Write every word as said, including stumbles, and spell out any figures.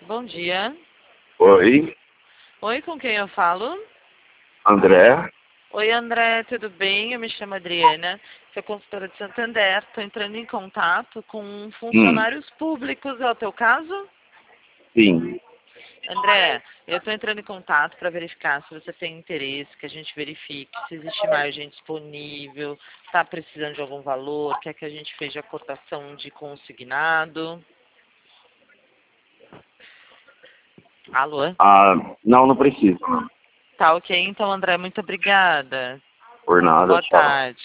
Bom dia. Oi, Oi, com quem eu falo? André. Oi, André, tudo bem? Eu me chamo Adriana, sou consultora de Santander. Estou entrando em contato com Hum, funcionários públicos. É o teu caso? sim. André, eu estou entrando em contato para verificar se você tem interesse, que a gente verifique se existe mais gente disponível, está precisando de algum valor, quer que a gente veja a cotação de consignado. Alô? Ah, não, não preciso. Tá ok, então, André, muito obrigada. Por nada, Boa tchau. tarde.